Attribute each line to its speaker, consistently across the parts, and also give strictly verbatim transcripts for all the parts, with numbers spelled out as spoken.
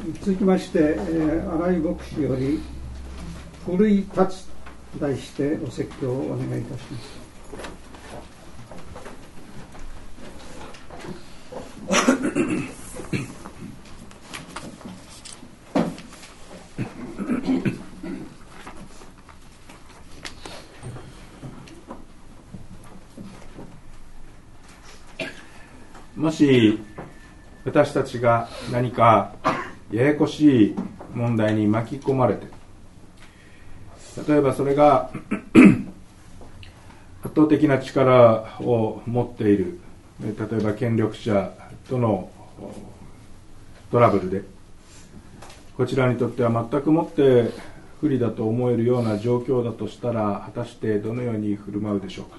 Speaker 1: 続きまして、えー、新井牧師より奮い立つと題してお説教をお願いいたします。
Speaker 2: もし私たちが何かややこしい問題に巻き込まれて、例えばそれが圧倒的な力を持っている、例えば権力者とのトラブルで、こちらにとっては全くもって不利だと思えるような状況だとしたら、果たしてどのように振る舞うでしょうか。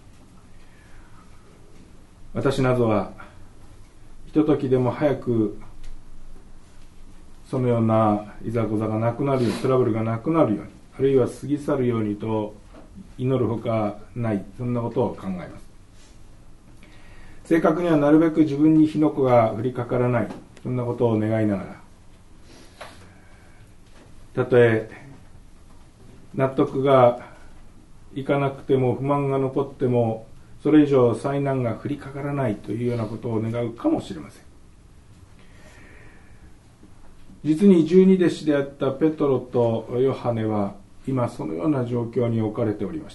Speaker 2: 私などはひとときでも早くそのようないざこざがなくなるように、トラブルがなくなるように、あるいは過ぎ去るようにと祈るほかない、そんなことを考えます。正確にはなるべく自分に火の粉が降りかからない、そんなことを願いながら、たとえ納得がいかなくても不満が残っても、それ以上災難が降りかからないというようなことを願うかもしれません。実に十二弟子であったペトロとヨハネは今そのような状況に置かれておりました。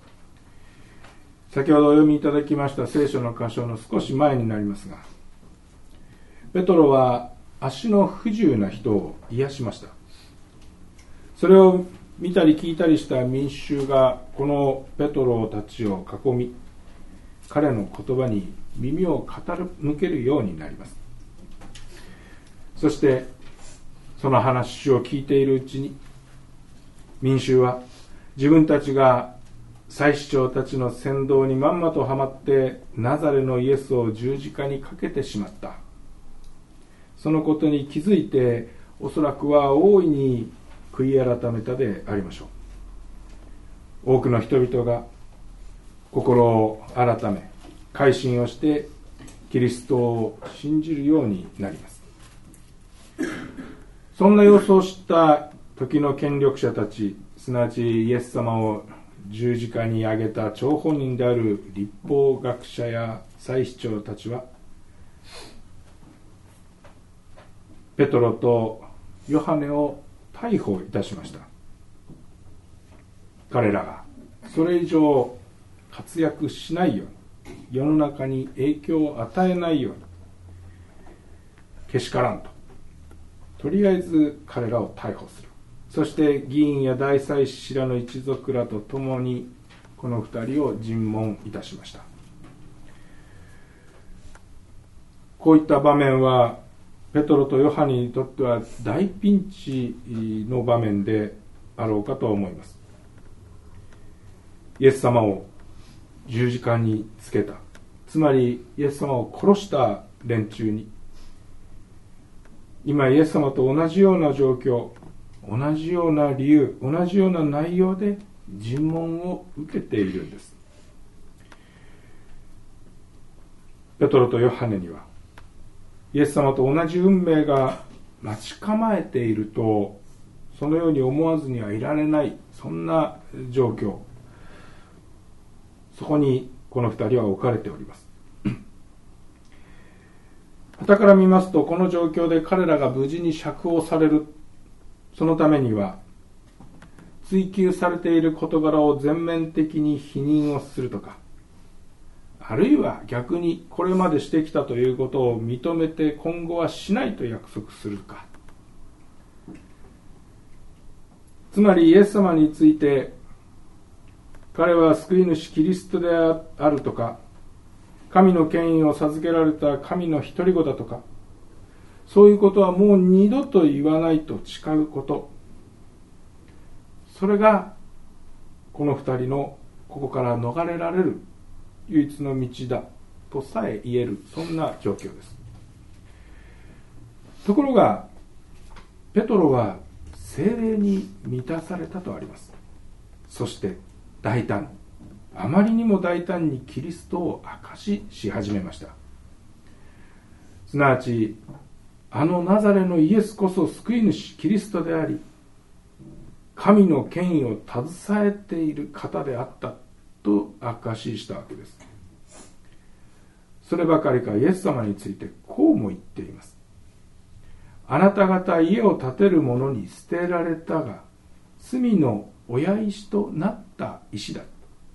Speaker 2: 先ほどお読みいただきました聖書の箇所の少し前になりますが、ペトロは足の不自由な人を癒しました。それを見たり聞いたりした民衆がこのペトロたちを囲み、彼の言葉に耳を傾けるようになります。そしてその話を聞いているうちに、民衆は自分たちが祭司長たちの扇動にまんまとはまってナザレのイエスを十字架にかけてしまった、そのことに気づいて、おそらくは大いに悔い改めたでありましょう。多くの人々が心を改め改心をしてキリストを信じるようになります。そんな様子を知った時の権力者たち、すなわちイエス様を十字架に上げた張本人である律法学者や祭司長たちは、ペトロとヨハネを逮捕いたしました。彼らがそれ以上活躍しないように、世の中に影響を与えないようにけしからんと、とりあえず彼らを逮捕する。そして議員や大祭司らの一族らと共にこの二人を尋問いたしました。こういった場面はペトロとヨハネにとっては大ピンチの場面であろうかと思います。イエス様を十字架につけた、つまりイエス様を殺した連中に、今イエス様と同じような状況、同じような理由、同じような内容で尋問を受けているんです。ペトロとヨハネにはイエス様と同じ運命が待ち構えていると、そのように思わずにはいられない、そんな状況、そこにこの二人は置かれております。傍から見ますと、この状況で彼らが無事に釈放される、そのためには追及されている事柄を全面的に否認をするとか、あるいは逆にこれまでしてきたということを認めて今後はしないと約束するか、つまりイエス様について彼は救い主キリストであるとか、神の権威を授けられた神の独り子だとか、そういうことはもう二度と言わないと誓うこと、それがこの二人のここから逃れられる唯一の道だとさえ言える、そんな状況です。ところがペトロは聖霊に満たされたとあります。そして大胆に、あまりにも大胆にキリストを証しし始めました。すなわちあのナザレのイエスこそ救い主キリストであり、神の権威を携えている方であったと証ししたわけです。そればかりかイエス様についてこうも言っています。あなた方家を建てる者に捨てられたが、隅の親石となった石だ。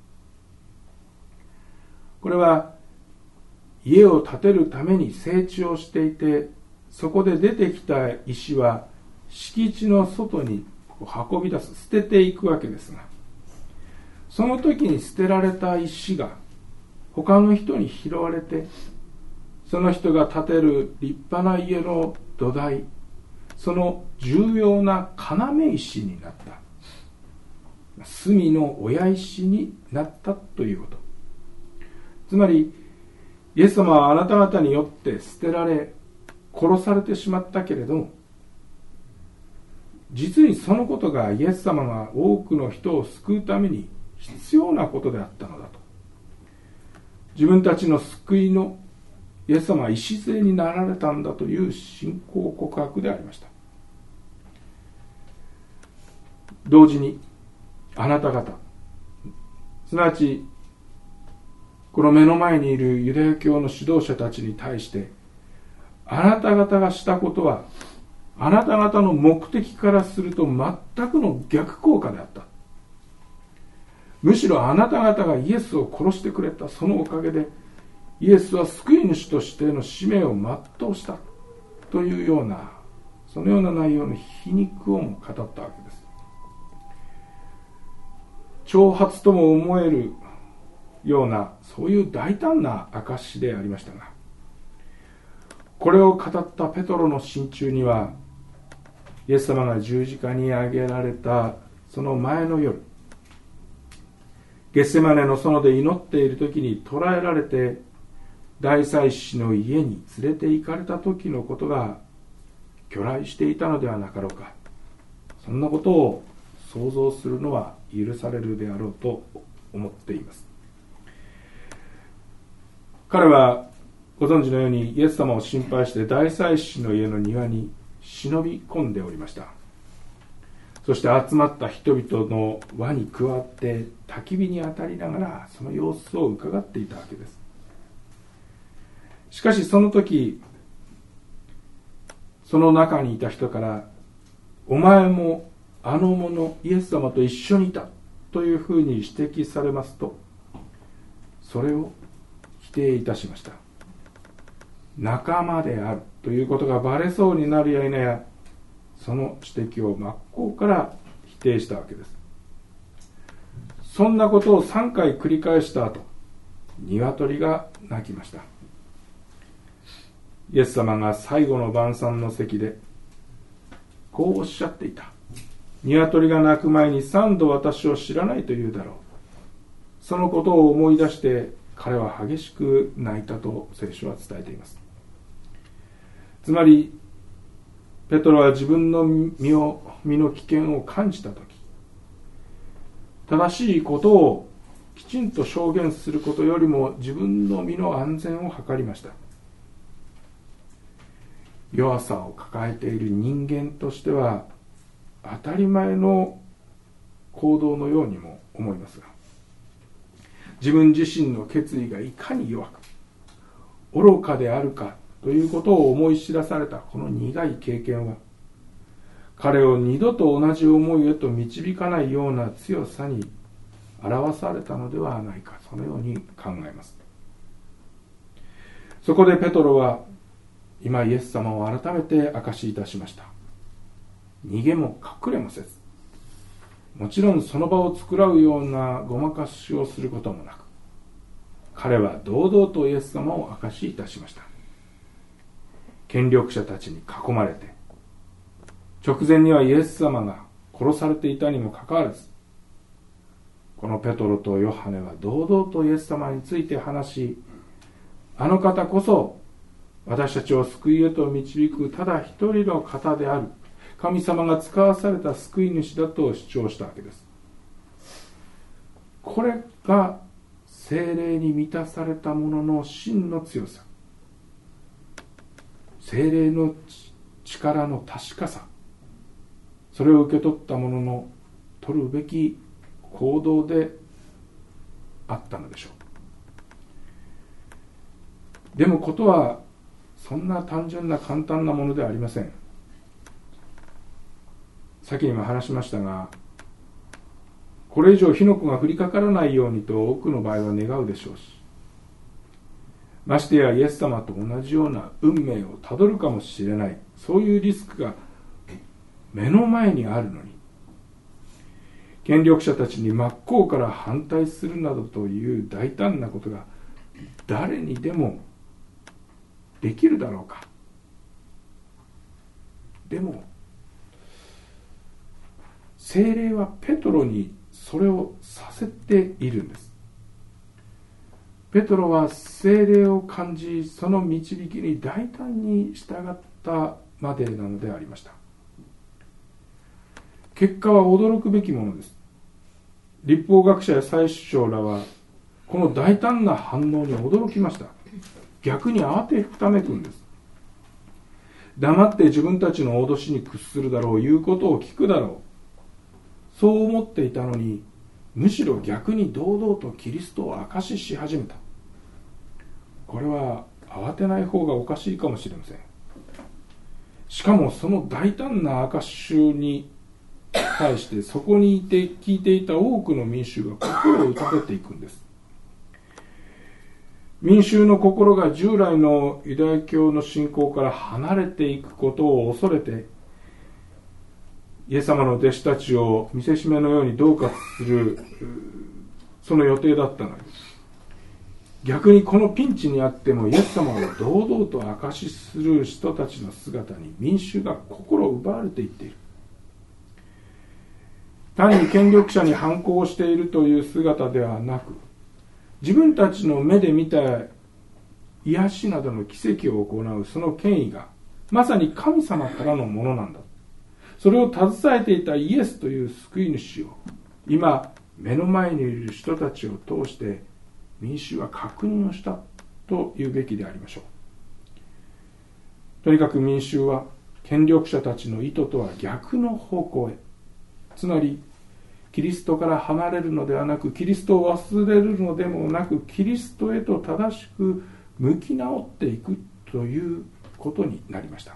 Speaker 2: これは家を建てるために整地をしていて、そこで出てきた石は敷地の外に運び出す、捨てていくわけですが、その時に捨てられた石が他の人に拾われて、その人が建てる立派な家の土台、その重要な要石になった、隅の親石になったということ。つまりイエス様はあなた方によって捨てられ殺されてしまったけれども、実にそのことがイエス様が多くの人を救うために必要なことであったのだと。自分たちの救いのイエス様は礎になられたんだという信仰告白でありました。同時にあなた方、すなわちこの目の前にいるユダヤ教の指導者たちに対して、あなた方がしたことはあなた方の目的からすると全くの逆効果であった。むしろあなた方がイエスを殺してくれたそのおかげで、イエスは救い主としての使命を全うしたというような、そのような内容の皮肉をも語ったわけです。挑発とも思えるような、そういう大胆な証でありましたが、これを語ったペトロの心中には、イエス様が十字架に上げられたその前の夜、ゲッセマネの園で祈っている時に捕らえられて大祭司の家に連れて行かれた時のことが去来していたのではなかろうか。そんなことを想像するのは許されるであろうと思っています。彼はご存知のようにイエス様を心配して大祭司の家の庭に忍び込んでおりました。そして集まった人々の輪に加わって焚き火に当たりながらその様子を伺っていたわけです。しかしその時、その中にいた人から、お前もあの者イエス様と一緒にいたというふうに指摘されますと、それを否定いたしました。仲間であるということがバレそうになるや否や、その指摘を真っ向から否定したわけです。そんなことをさんかい繰り返した後、鶏が鳴きました。イエス様が最後の晩餐の席でこうおっしゃっていた。鶏が鳴く前に三度私を知らないと言うだろう。そのことを思い出して彼は激しく泣いたと聖書は伝えています。つまりペトロは自分の身を身の危険を感じたとき、正しいことをきちんと証言することよりも自分の身の安全を図りました。弱さを抱えている人間としては当たり前の行動のようにも思いますが、自分自身の決意がいかに弱く愚かであるかということを思い知らされたこの苦い経験は、彼を二度と同じ思いへと導かないような強さに表されたのではないか、そのように考えます。そこでペトロは今イエス様を改めて証しいたしました。逃げも隠れもせず、もちろんその場を作らうようなごまかしをすることもなく、彼は堂々とイエス様を証しいたしました。権力者たちに囲まれて、直前にはイエス様が殺されていたにもかかわらず、このペトロとヨハネは堂々とイエス様について話し、あの方こそ私たちを救いへと導くただ一人の方である神様が使わされた救い主だと主張したわけです。これが聖霊に満たされた者の真の強さ、 聖霊の力の確かさ、それを受け取った者の取るべき行動であったのでしょう。でもことはそんな単純な簡単なものではありません。先にも話しましたが、これ以上火の粉が降りかからないようにと多くの場合は願うでしょうし、ましてやイエス様と同じような運命をたどるかもしれない、そういうリスクが目の前にあるのに、権力者たちに真っ向から反対するなどという大胆なことが誰にでもできるだろうか。でも聖霊はペトロにそれをさせているんです。ペトロは聖霊を感じ、その導きに大胆に従ったまでなのでありました。結果は驚くべきものです。律法学者や祭司長らはこの大胆な反応に驚きました。逆に慌てふためくんです。黙って自分たちの脅しに屈するだろう、言うことを聞くだろう、そう思っていたのに、むしろ逆に堂々とキリストを証しし始めた。これは慌てない方がおかしいかもしれません。しかもその大胆な証しに対して、そこにいて聞いていた多くの民衆が心を打たれていくんです。民衆の心が従来のユダヤ教の信仰から離れていくことを恐れて、イエス様の弟子たちを見せしめのように恫喝する、その予定だったのに、逆にこのピンチにあってもイエス様を堂々と証しする人たちの姿に民衆が心を奪われていっている。単に権力者に反抗しているという姿ではなく、自分たちの目で見た癒しなどの奇跡を行うその権威がまさに神様からのものなんだ。それを携えていたイエスという救い主を今目の前にいる人たちを通して民衆は確認をしたというべきでありましょう。とにかく民衆は権力者たちの意図とは逆の方向へ、つまりキリストから離れるのではなく、キリストを忘れるのでもなく、キリストへと正しく向き直っていくということになりました。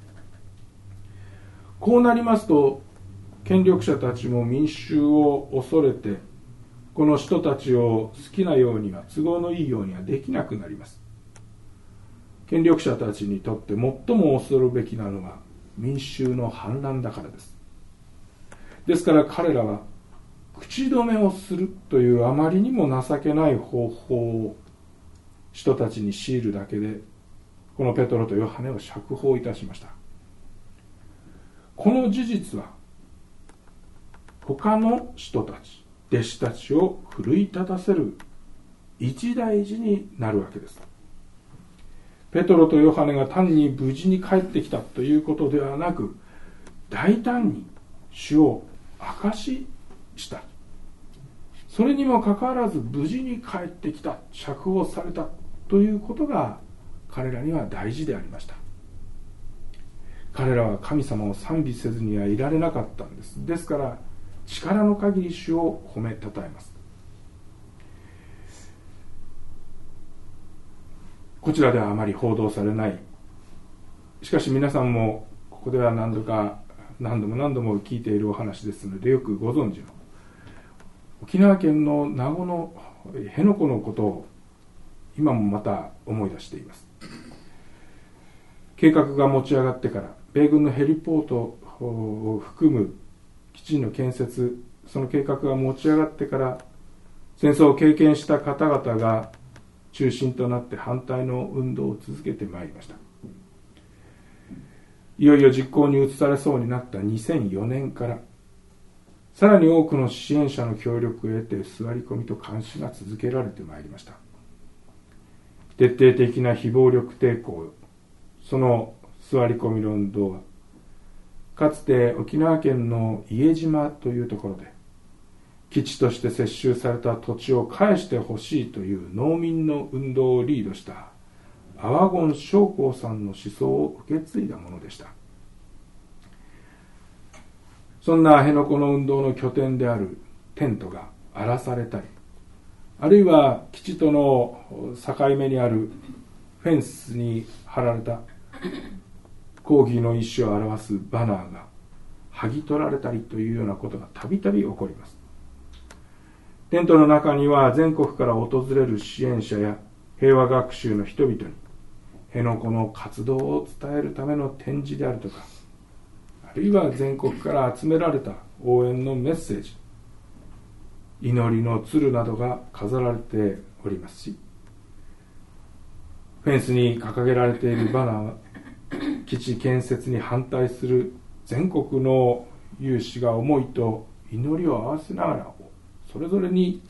Speaker 2: こうなりますと、権力者たちも民衆を恐れて、この人たちを好きなようには、都合のいいようにはできなくなります。権力者たちにとって最も恐るべきなのは民衆の反乱だからです。ですから彼らは口止めをするというあまりにも情けない方法を人たちに強いるだけで、このペトロとヨハネを釈放いたしました。この事実は他の人たち、弟子たちを奮い立たせる一大事になるわけです。ペトロとヨハネが単に無事に帰ってきたということではなく、大胆に主を証しした。それにもかかわらず無事に帰ってきた、釈放されたということが彼らには大事でありました。彼らは神様を賛美せずにはいられなかったんです。ですから力の限り主を褒めたたえます。こちらではあまり報道されない、しかし皆さんもここでは何度か何度も何度も聞いているお話ですのでよくご存知の沖縄県の名護の辺野古のことを今もまた思い出しています。計画が持ち上がってから、米軍のヘリポートを含む基地の建設、その計画が持ち上がってから戦争を経験した方々が中心となって反対の運動を続けてまいりました。いよいよ実行に移されそうになったにせんよねんからさらに多くの支援者の協力を得て座り込みと監視が続けられてまいりました。徹底的な非暴力抵抗、その座り込みの運動はかつて沖縄県の伊江島というところで基地として接収された土地を返してほしいという農民の運動をリードしたアワゴン将校さんの思想を受け継いだものでした。そんな辺野古の運動の拠点であるテントが荒らされたり、あるいは基地との境目にあるフェンスに貼られた抗議の意思を表すバナーが剥ぎ取られたりというようなことがたびたび起こります。テントの中には全国から訪れる支援者や平和学習の人々に辺野古の活動を伝えるための展示であるとか、あるいは全国から集められた応援のメッセージ、祈りの鶴などが飾られておりますし、フェンスに掲げられているバナーは基地建設に反対する全国の有志が思いと祈りを合わせながらそれぞれに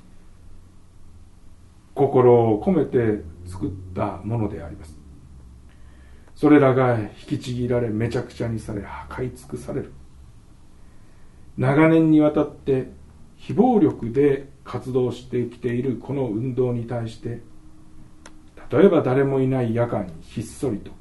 Speaker 2: 心を込めて作ったものであります。それらが引きちぎられ、めちゃくちゃにされ、破壊尽くされる。長年にわたって非暴力で活動してきているこの運動に対して、例えば誰もいない夜間にひっそりと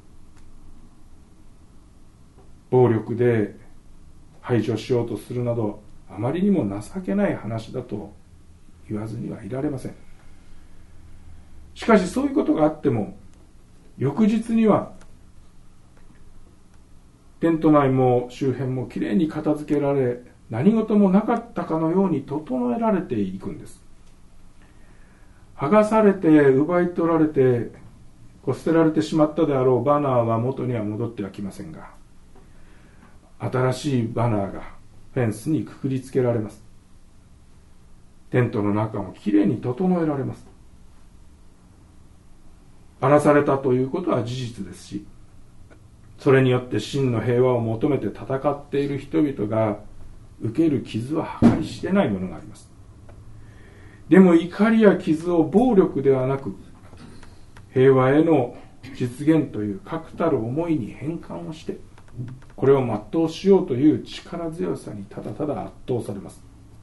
Speaker 2: 暴力で排除しようとするなど、あまりにも情けない話だと言わずにはいられません。しかしそういうことがあっても、翌日にはテント内も周辺もきれいに片付けられ、何事もなかったかのように整えられていくんです。剥がされて奪い取られて捨てられてしまったであろうバナーは元には戻ってはきませんが、新しいバナーがフェンスにくくりつけられます。テントの中もきれいに整えられます。荒らされたということは事実ですし、それによって真の平和を求めて戦っている人々が受ける傷は計り知れないものがあります。でも怒りや傷を暴力ではなく、平和への実現という確たる思いに変換をして、これを全うしようという力強さにただただ圧倒されます。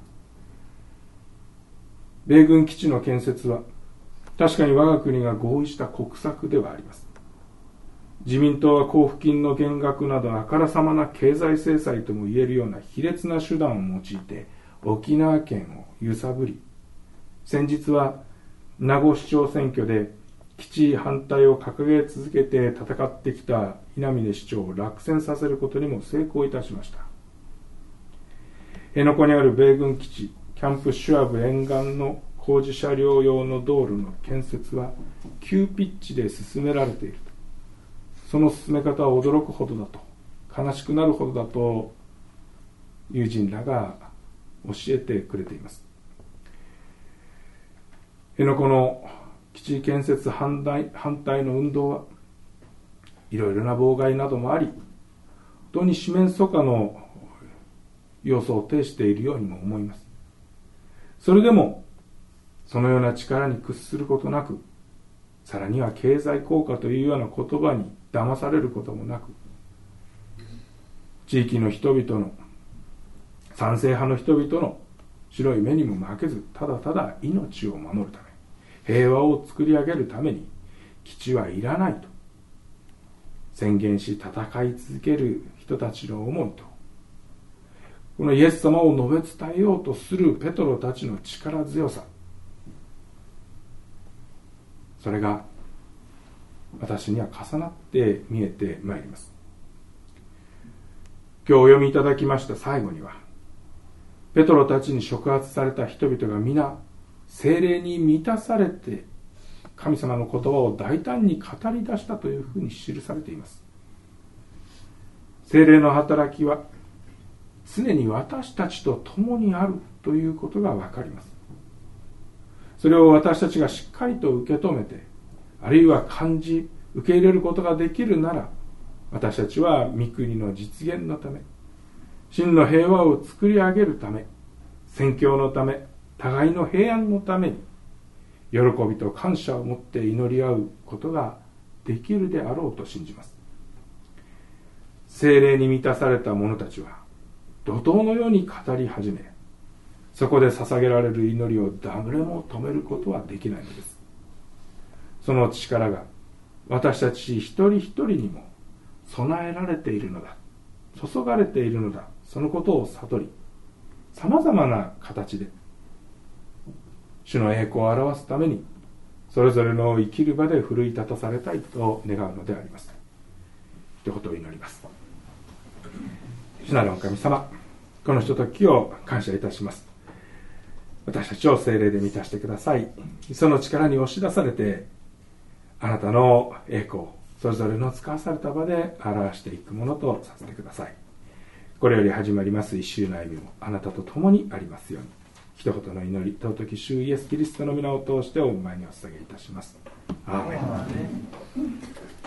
Speaker 2: 米軍基地の建設は確かに我が国が合意した国策ではあります。自民党は交付金の減額などあからさまな経済制裁ともいえるような卑劣な手段を用いて沖縄県を揺さぶり、先日は名護市長選挙で基地反対を掲げ続けて戦ってきた稲峰市長を落選させることにも成功いたしました。辺野古にある米軍基地キャンプシュワブ沿岸の工事車両用の道路の建設は急ピッチで進められている。その進め方は驚くほどだと、悲しくなるほどだと友人らが教えてくれています。辺野古の基地建設反対、反対の運動はいろいろな妨害などもあり、本当に四面楚歌の要素を呈しているようにも思います。それでもそのような力に屈することなく、さらには経済効果というような言葉に騙されることもなく、地域の人々の、賛成派の人々の白い目にも負けず、ただただ命を守るため、平和を作り上げるために基地はいらないと宣言し、戦い続ける人たちの思いと、このイエス様を述べ伝えようとするペトロたちの力強さ、それが私には重なって見えてまいります。今日お読みいただきました最後には、ペトロたちに触発された人々が皆聖霊に満たされて神様の言葉を大胆に語り出したというふうに記されています。聖霊の働きは常に私たちと共にあるということがわかります。それを私たちがしっかりと受け止めて、あるいは感じ受け入れることができるなら、私たちは御国の実現のため、真の平和を作り上げるため、宣教のため、互いの平安のために喜びと感謝を持って祈り合うことができるであろうと信じます。聖霊に満たされた者たちは怒涛のように語り始め、そこで捧げられる祈りを誰も止めることはできないのです。その力が私たち一人一人にも備えられているのだ、注がれているのだ、そのことを悟り、さまざまな形で主の栄光を表すためにそれぞれの生きる場で奮い立たされたいと願うのであります。ということを祈ります。主なるお神様、このひとときを感謝いたします。私たちを聖霊で満たしてください。その力に押し出されて、あなたの栄光、それぞれの使わされた場で表していくものとさせてください。これより始まります一週の歩みもあなたと共にありますように。一言の祈り、尊き主イエスキリストの皆を通してお前にお捧げいたします。アーメン。